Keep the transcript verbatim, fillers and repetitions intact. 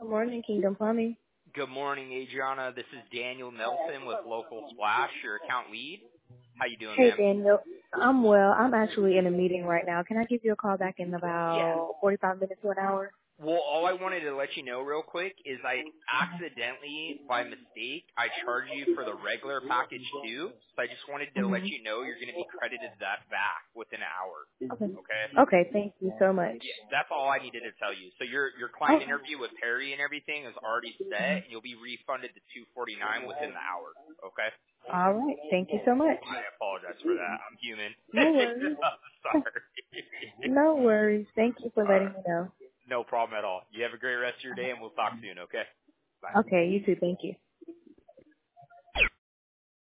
Good morning, Kingdom Plumbing. Good morning, Adriana. This is Daniel Nelson with Local Splash, your account lead. How you doing, Hey, ma'am? Daniel. I'm well. I'm actually in a meeting right now. Can I give you a call back in Yeah. about forty-five minutes to an hour? Well, all I wanted to let you know real quick is I accidentally, by mistake, I charged you for the regular package too. So I just wanted to let Mm-hmm. you know you're going to be credited that back within an hour. Okay. Okay? Okay, thank you so much. Yeah, that's all I needed to tell you. So your your Oh, client interview with Perry and everything is already set, and you'll be refunded the two forty-nine within the hour. Okay? all right. Thank you so much. I apologize for that. I'm human. No worries. Sorry. No worries. Thank you for All letting right. me know. No problem at all. You have a great rest of your day, and we'll talk soon, okay? Bye. Okay, you too. Thank you.